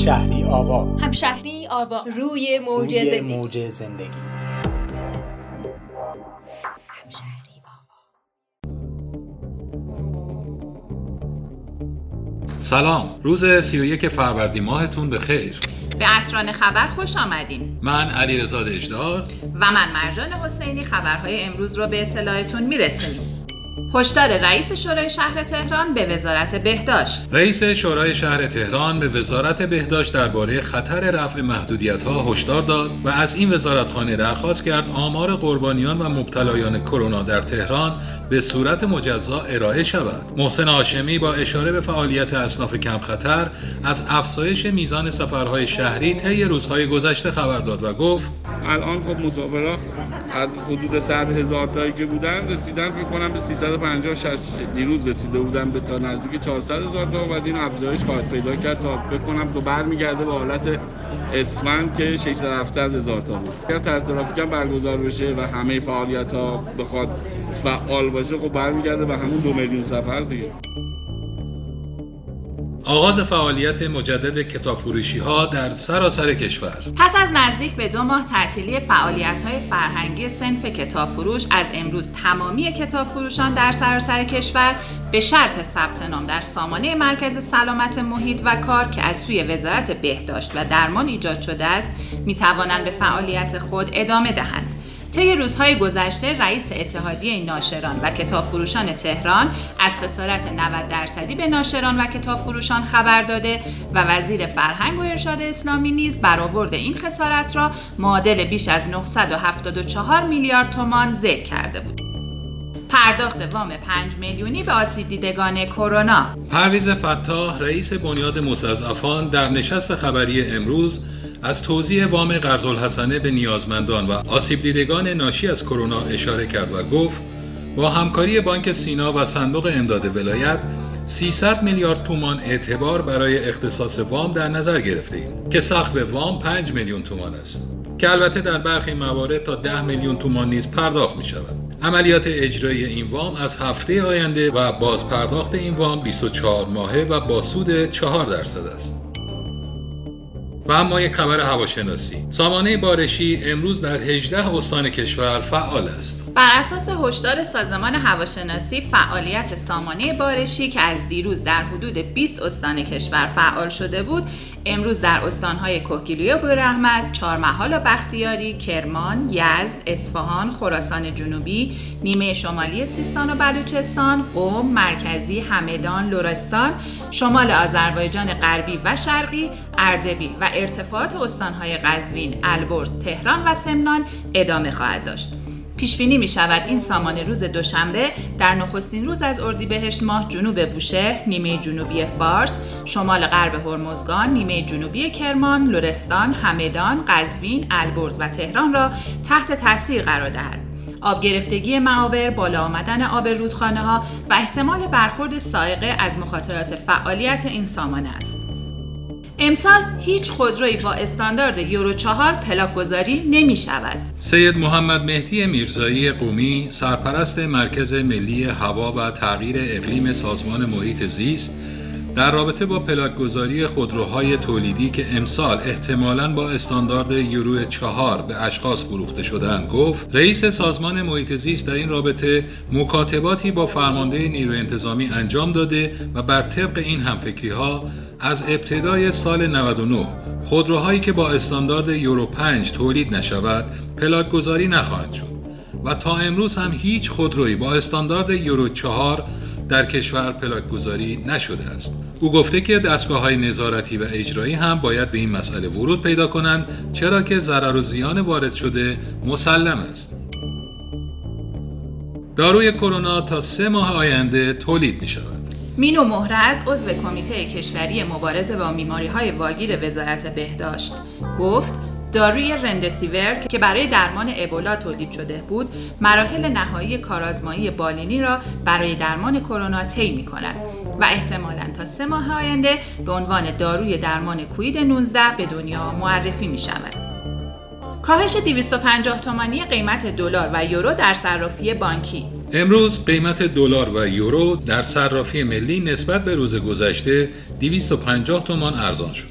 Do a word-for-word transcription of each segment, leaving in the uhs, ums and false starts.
همشهری آوا. همشهری آوا، روی موج زندگی. موج زندگی. همشهری آوا. سلام، روز سی و یک فروردین ماهتون بخیر. به اسران خبر خوش آمدین. من علیرضا دژدار و من مرجان حسینی خبرهای امروز رو به اطلاعتون میرسونیم. هشدار رئیس شورای شهر تهران به وزارت بهداشت. رئیس شورای شهر تهران به وزارت بهداشت درباره خطر رفع محدودیت‌ها هشدار داد و از این وزارتخانه درخواست کرد آمار قربانیان و مبتلایان کرونا در تهران به صورت مجزا ارائه شود. محسن هاشمی با اشاره به فعالیت اصناف کم خطر از افزایش میزان سفرهای شهری طی روزهای گذشته خبر داد و گفت الان خب مسافرها از حدود صد هزار تایی که بودن رسیدن فکر کنم به سیصد و پنجاه شصت، دیروز رسیده بودن به تا نزدیک چهارصد هزار تا و این افزایش خواهد پیدا کرد تا بکنم تو برمیگرده به حالت اسفند که ششصد و هفتاد هزار تا بود. اگر تر ترافیک هم برگزار بشه و همه فعالیت ها بخواد فعال باشه خب برمیگرده به همون دو میلیون سفر دیگه. آغاز فعالیت مجدد کتابفروشی‌ها در سراسر کشور. پس از نزدیک به دو ماه تعطیلی فعالیت‌های فرهنگی صنف کتابفروش، از امروز تمامی کتابفروشان در سراسر کشور به شرط ثبت نام در سامانه مرکز سلامت محیط و کار که از سوی وزارت بهداشت و درمان ایجاد شده است، می‌توانند به فعالیت خود ادامه دهند. طی روزهای گذشته رئیس اتحادیه ناشران و کتابفروشان تهران از خسارت نود درصدی به ناشران و کتابفروشان خبر داده و وزیر فرهنگ و ارشاد اسلامی نیز برآورد این خسارت را معادل بیش از نهصد و هفتاد و چهار میلیارد تومان ذکر کرده بود. پرداخت وام پنج میلیونی به آسیب دیدگان کرونا. پرویز فتاح رئیس بنیاد مستضعفان در نشست خبری امروز از توزیع وام قرض‌الحسنه به نیازمندان و آسیب دیدگان ناشی از کرونا اشاره کرد و گفت با همکاری بانک سینا و صندوق امداد ولایت سیصد میلیارد تومان اعتبار برای اختصاص وام در نظر گرفته‌ایم که سقف وام پنج میلیون تومان است که البته در برخی موارد تا ده میلیون تومان نیز پرداخت می شود. عملیات اجرایی این وام از هفته آینده و باز پرداخت این وام بیست و چهار ماهه و با سود چهار درصد است. و اما یک خبر هواشناسی. سامانه بارشی امروز در هجده استان کشور فعال است. بر اساس هشدار سازمان هواشناسی، فعالیت سامانه بارشی که از دیروز در حدود بیست استان کشور فعال شده بود، امروز در استان‌های کهگیلوی و بویراحمد، چهارمحال و بختیاری، کرمان، یزد، اصفهان، خراسان جنوبی، نیمه شمالی سیستان و بلوچستان، قم، مرکزی، همدان، لرستان، شمال آذربایجان غربی و شرقی، اردبیل و ارتفاعات استان‌های قزوین، البرز، تهران و سمنان ادامه خواهد داشت. پیش بینی می شود این سامانه روز دوشنبه در نخستین روز از اردیبهشت ماه جنوب بوشهر، نیمه جنوبی فارس، شمال غرب هرمزگان، نیمه جنوبی کرمان، لرستان، همدان، قزوین، البرز و تهران را تحت تاثیر قرار دهد. آب گرفتگی معابر، بالا آمدن آب رودخانه ها و احتمال برخورد صاعقه از مخاطرات فعالیت این سامانه است. امسال هیچ خودرویی با استاندارد یورو چهار پلاک گذاری نمی شود. سید محمد مهدی میرزایی قمی، سرپرست مرکز ملی هوا و تغییر اقلیم سازمان محیط زیست، در رابطه با پلاک گذاری خودروهای تولیدی که امسال احتمالاً با استاندارد یورو چهار به اشخاص فروخته شدند گفت رئیس سازمان محیط زیست در این رابطه مکاتباتی با فرمانده نیروی انتظامی انجام داده و بر طبق این همفکری‌ها از ابتدای سال نود و نه خودروهایی که با استاندارد یورو پنج تولید نشود پلاک گذاری نخواهند شد و تا امروز هم هیچ خودرویی با استاندارد یورو چهار در کشور پلاک گذاری نشده است. او گفته که دستگاه‌های نظارتی و اجرایی هم باید به این مسئله ورود پیدا کنند چرا که ضرر و زیان وارد شده مسلم است. داروی کرونا تا سه ماه آینده تولید می شود. مینو مهرز عضو کمیته کشوری مبارزه با بیماری‌های واگیر وزارت بهداشت گفت داروی رمدسیور که برای درمان ابولا تولید شده بود، مراحل نهایی کارآزمایی بالینی را برای درمان کرونا طی می‌کند و احتمالاً تا سه ماه آینده به عنوان داروی درمان کووید نوزده به دنیا معرفی می‌شود. کاهش دویست و پنجاه تومانی قیمت دلار و یورو در صرافی بانکی. امروز قیمت دلار و یورو در صرافی ملی نسبت به روز گذشته دویست و پنجاه تومان ارزان شد.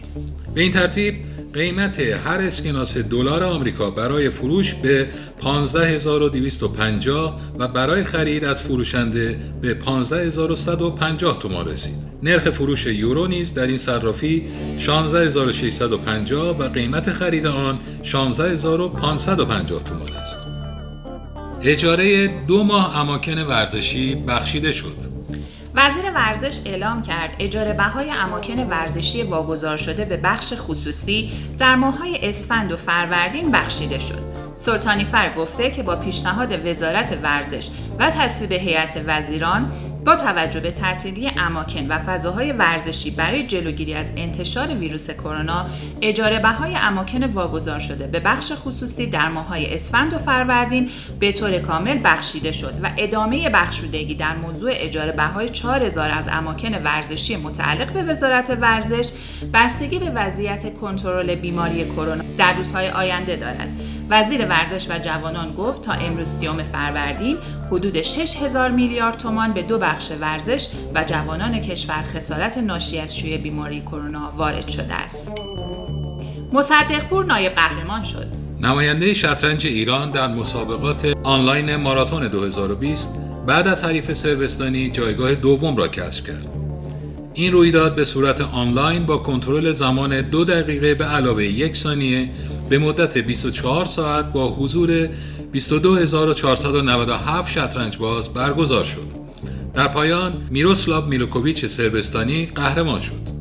به این ترتیب قیمت هر اسکناس دلار آمریکا برای فروش به پانزده هزار و دویست و پنجاه و برای خرید از فروشنده به پانزده هزار و صد و پنجاه تومان رسید. نرخ فروش یورو نیز در این صرافی شانزده هزار و ششصد و پنجاه و قیمت خرید آن شانزده هزار و پانصد و پنجاه تومان است. اجاره دو ماه اماکن ورزشی بخشیده شد. وزیر ورزش اعلام کرد اجاره بهای اماکن ورزشی واگذار شده به بخش خصوصی در ماه‌های اسفند و فروردین بخشیده شد. سلطانی فر گفته که با پیشنهاد وزارت ورزش و تصویب هیئت وزیران با توجه به تعطیلی اماکن و فضاهای ورزشی برای جلوگیری از انتشار ویروس کرونا، اجاره بهای اماکن واگذار شده به بخش خصوصی در ماه‌های اسفند و فروردین به طور کامل بخشیده شد و ادامه بخشودگی در موضوع اجاره بهای چهار هزار از اماکن ورزشی متعلق به وزارت ورزش بستگی به وضعیت کنترل بیماری کرونا در روزهای آینده دارد. وزیر ورزش و جوانان گفت تا امروز سیوم فروردین حدود شش هزار میلیارد تومان به دو بخش ورزش و جوانان کشور خسارت ناشی از شیوع بیماری کرونا وارد شده است. مصدقپور نایب قهرمان شد. نماینده شطرنج ایران در مسابقات آنلاین ماراتون دو هزار و بیست بعد از حریف صربستانی جایگاه دوم را کسب کرد. این رویداد به صورت آنلاین با کنترل زمان دو دقیقه به علاوه یک ثانیه به مدت بیست و چهار ساعت با حضور بیست و دو هزار و چهارصد و نود و هفت شطرنج باز برگزار شد. در پایان میروسلاو میلوکوویچ صربستانی قهرمان شد.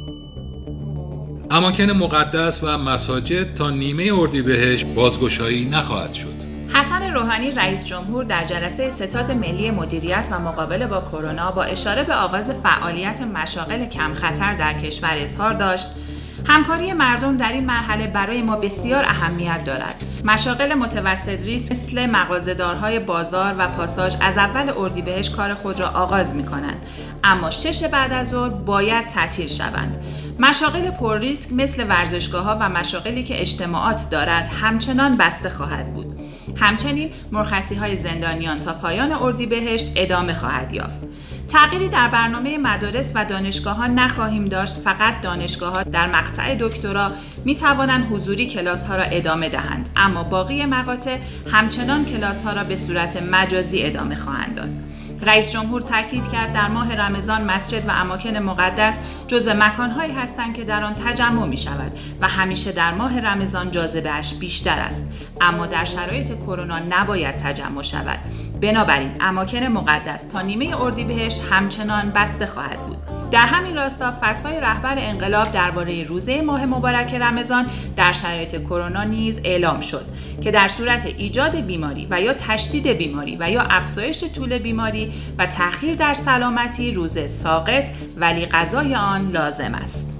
اماکن مقدس و مساجد تا نیمه اردیبهشت بازگشایی نخواهد شد. حسن روحانی رئیس جمهور در جلسه ستاد ملی مدیریت و مقابله با کرونا با اشاره به آغاز فعالیت مشاغل کم خطر در کشور اظهار داشت همکاری مردم در این مرحله برای ما بسیار اهمیت دارد. مشاغل متوسط ریسک مثل مغازه‌دارهای بازار و پاساژ از اول اردیبهشت کار خود را آغاز می‌کنند، اما شش بعد از ظهر باید تعطیل شوند. مشاغل پر ریسک مثل ورزشگاه‌ها و مشاغلی که اجتماعات دارد همچنان بسته خواهد بود. همچنین مرخصی‌های زندانیان تا پایان اردیبهشت ادامه خواهد یافت. تغییری در برنامه مدارس و دانشگاه‌ها نخواهیم داشت، فقط دانشگاه‌ها در مقطع دکترا می‌توانند حضوری کلاس‌ها را ادامه دهند، اما باقی مقاطع همچنان کلاس‌ها را به صورت مجازی ادامه خواهند داد. رئیس جمهور تاکید کرد در ماه رمضان مسجد و اماکن مقدس جزو مکان‌هایی هستند که در آن تجمع می‌شود و همیشه در ماه رمضان جاذبه‌اش بیشتر است، اما در شرایط کرونا نباید تجمع شود. بنابراین اماکن مقدس تا نیمه اردیبهشت همچنان بسته خواهد بود. در همین راستا فتوای رهبر انقلاب درباره روزه ماه مبارک رمضان در شرایط کرونا نیز اعلام شد که در صورت ایجاد بیماری و یا تشدید بیماری و یا افزایش طول بیماری و تأخیر در سلامتی روزه ساقط ولی قضای آن لازم است.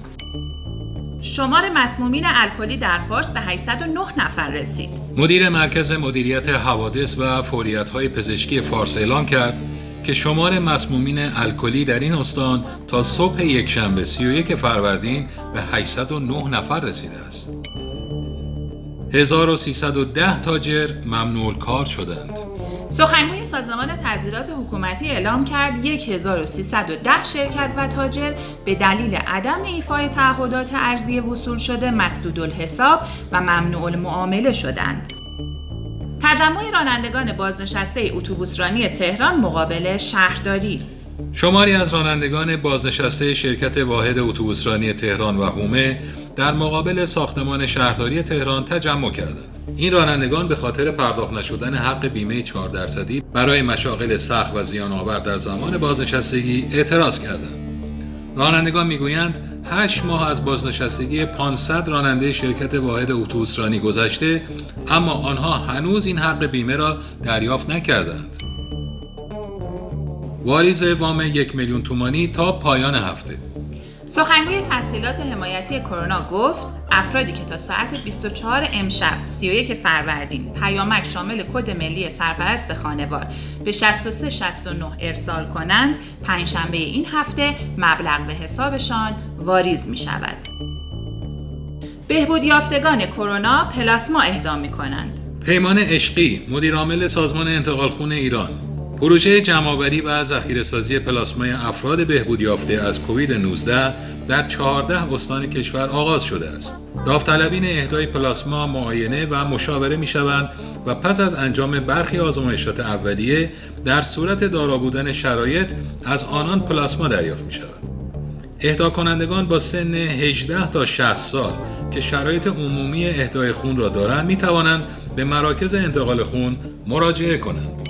شمار مسمومین الکلی در فارس به هشتصد و نه نفر رسید. مدیر مرکز مدیریت حوادث و فوریت‌های پزشکی فارس اعلام کرد که شمار مسمومین الکلی در این استان تا صبح یکشنبه سی و یک فروردین به هشتصد و نه نفر رسیده است. هزار و سیصد و ده تاجر ممنوع الکار شدند. سخنگوی سازمان تعزیرات حکومتی اعلام کرد هزار و سیصد و ده شرکت و تاجر به دلیل عدم ایفای تعهدات ارزی وصول شده مسدودالحساب و ممنوع المعامله شدند. تجمع رانندگان بازنشسته اتوبوسرانی تهران مقابل شهرداری. شماری از رانندگان بازنشسته شرکت واحد اتوبوسرانی تهران و هومه در مقابل ساختمان شهرداری تهران تجمع کردند. این رانندگان به خاطر پرداخت نشدن حق بیمه چهار درصدی برای مشاغل سخت و زیان آور در زمان بازنشستگی اعتراض کردند. رانندگان میگویند هشت ماه از بازنشستگی پانصد راننده شرکت واحد اتوبوسرانی گذشته، اما آنها هنوز این حق بیمه را دریافت نکردند. واریز وام یک میلیون تومانی تا پایان هفته. سخنگوی تسهیلات حمایتی کرونا گفت افرادی که تا ساعت بیست و چهار امشب سی و یک فروردین پیامک شامل کد ملی سرپرست خانوار به شصت و سه شصت و نه ارسال کنند، پنجشنبه این هفته مبلغ به حسابشان واریز می شود. بهبود یافتگان کرونا پلاسما اهدا می کنند. پیمان عشقی، مدیر عامل سازمان انتقال خون ایران: پروژه جمع‌آوری و ذخیره‌سازی پلاسمای افراد بهبود یافته از کووید نوزده در چهارده استان کشور آغاز شده است. داوطلبین اهدای پلاسما معاینه و مشاوره می‌شوند و پس از انجام برخی آزمایشات اولیه در صورت دارا بودن شرایط از آنان پلاسما دریافت می‌شود. اهدا کنندگان با سن هجده تا شصت سال که شرایط عمومی اهدای خون را دارند می‌توانند به مراکز انتقال خون مراجعه کنند.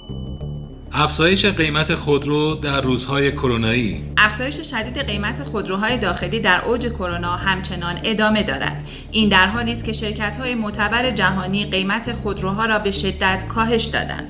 افزایش قیمت خودرو در روزهای کرونایی. افزایش شدید قیمت خودروهای داخلی در اوج کرونا همچنان ادامه دارد. این در حالی است که شرکت‌های معتبر جهانی قیمت خودروها را به شدت کاهش دادند.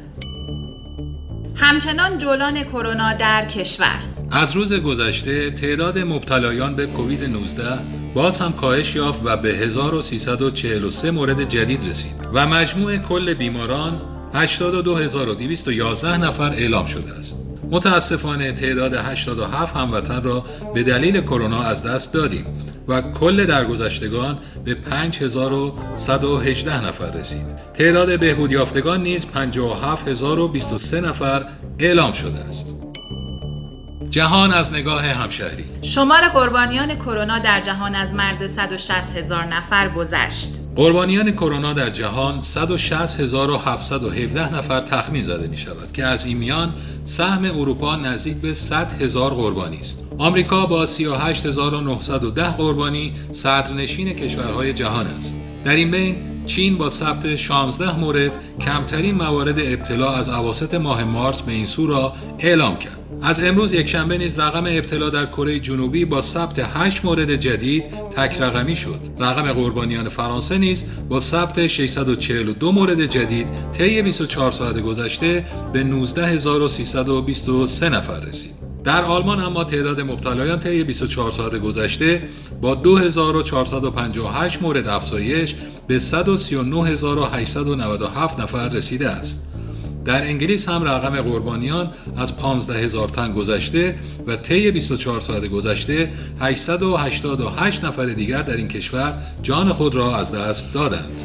همچنان جولان کرونا در کشور. از روز گذشته تعداد مبتلایان به کووید نوزده باز هم کاهش یافت و به هزار و سیصد و چهل و سه مورد جدید رسید و مجموع کل بیماران هشتاد و دو هزار و دویست و یازده نفر اعلام شده است. متاسفانه تعداد هشتاد و هفت هموطن را به دلیل کرونا از دست دادیم و کل درگذشتگان به پنج هزار و صد و هجده نفر رسید. تعداد بهبود یافتگان نیز پنجاه و هفت هزار و بیست و سه نفر اعلام شده است. جهان از نگاه همشهری. شمار قربانیان کرونا در جهان از مرز صد و شصت هزار نفر گذشت. قربانیان کرونا در جهان صد و شصت هزار و هفتصد و هفده نفر تخمین زده می شود که از این میان سهم اروپا نزدیک به صد هزار قربانی است. آمریکا با سی و هشت هزار و نهصد و ده قربانی صدرنشین کشورهای جهان است. در این بین چین با ثبت شانزده مورد کمترین موارد ابتلا از اواسط ماه مارس به این سو را اعلام کرد. از امروز یکشنبه نیز رقم ابتلا در کره جنوبی با ثبت هشت مورد جدید تک رقمی شد. رقم قربانیان فرانسه نیز با ثبت ششصد و چهل و دو مورد جدید طی بیست و چهار ساعت گذشته به نوزده هزار و سیصد و بیست و سه نفر رسید. در آلمان اما تعداد مبتلایان طی بیست و چهار ساعت گذشته با دو هزار و چهارصد و پنجاه و هشت مورد افزایش به صد و سی و نه هزار و هشتصد و نود و هفت نفر رسیده است. در انگلیس هم رقم قربانیان از پانزده هزار تن گذشته و طی بیست و چهار ساعت گذشته هشتصد و هشتاد و هشت نفر دیگر در این کشور جان خود را از دست دادند.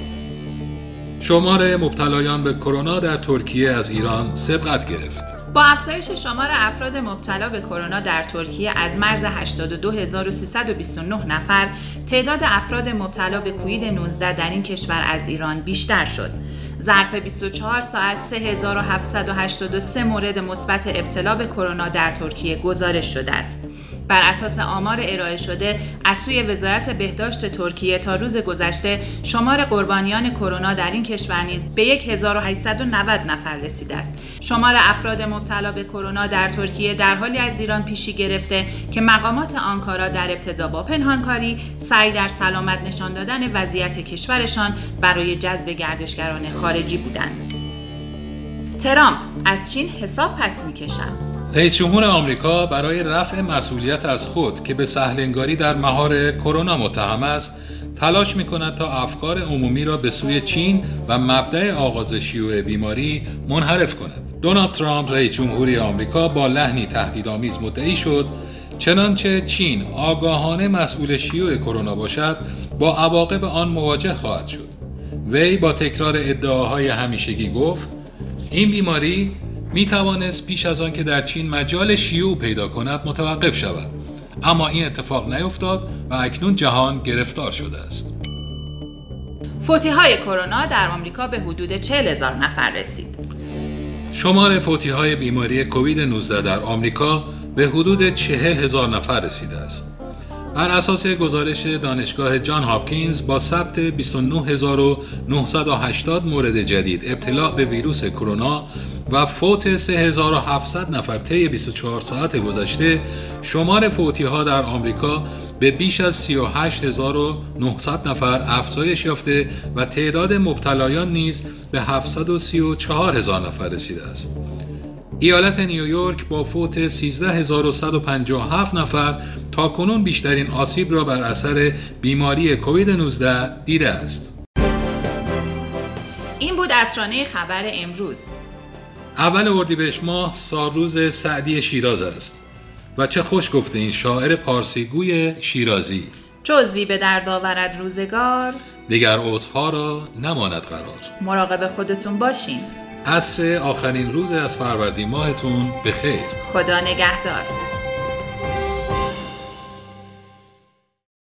شمار مبتلایان به کرونا در ترکیه از ایران سبقت گرفت. با افزایش شمار افراد مبتلا به کرونا در ترکیه از مرز هشتاد و دو هزار و سیصد و بیست و نه نفر، تعداد افراد مبتلا به کووید نوزده در این کشور از ایران بیشتر شد. ظرف بیست و چهار ساعت سه هزار و هفتصد و هشتاد و سه مورد مثبت ابتلا به کرونا در ترکیه گزارش شده است. بر اساس آمار ارائه شده از سوی وزارت بهداشت ترکیه تا روز گذشته شمار قربانیان کرونا در این کشور نیز به هزار و هشتصد و نود نفر رسیده است. شمار افراد مبتلا به کرونا در ترکیه در حالی از ایران پیشی گرفته که مقامات آنکارا در ابتدا با پنهانکاری سعی در سلامت نشان دادن وضعیت کشورشان برای جذب گردشگران خارجی بودند. ترامپ از چین حساب پس می‌کشد. رئیس جمهور آمریکا برای رفع مسئولیت از خود که به سهل‌انگاری در مهار کرونا متهم است، تلاش می‌کند تا افکار عمومی را به سوی چین و مبدأ آغاز شیوع بیماری منحرف کند. دونالد ترامپ رئیس جمهوری آمریکا با لحنی تهدیدآمیز مدعی شد چنانچه چین آگاهانه مسئول شیوع کرونا باشد با عواقب آن مواجه خواهد شد. وی با تکرار ادعاهای همیشگی گفت این بیماری می توانست پیش از آن که در چین مجال شیوع پیدا کند متوقف شود، اما این اتفاق نیفتاد و اکنون جهان گرفتار شده است. فوتی‌های کرونا در آمریکا به حدود چهل هزار نفر رسید. شمار فوتی‌های بیماری کووید نوزده در آمریکا به حدود چهل هزار نفر رسیده است. بر اساس گزارش دانشگاه جان هاپکینز با ثبت بیست و نه هزار و نهصد و هشتاد مورد جدید ابتلا به ویروس کرونا و فوت سه هزار و هفتصد نفر طی بیست و چهار ساعت گذشته، شمار فوتی‌ها در آمریکا به بیش از سی و هشت هزار و نهصد نفر افزایش یافته و تعداد مبتلایان نیز به هفتصد و سی و چهار هزار نفر رسیده است. ایالت نیویورک با فوت سیزده هزار و صد و پنجاه و هفت نفر تاکنون بیشترین آسیب را بر اثر بیماری کووید نوزده دیده است. این بود اسرانه خبر امروز. اول اردیبهشت ماه سالروز سعدی شیراز است و چه خوش گفته این شاعر پارسیگوی شیرازی: جزوی به درد آورد روزگار، دیگر عذرها را نماند قرار. مراقب خودتون باشین. عصر آخرین روز از فروردین ماهتون بخیر. خدا نگهدار.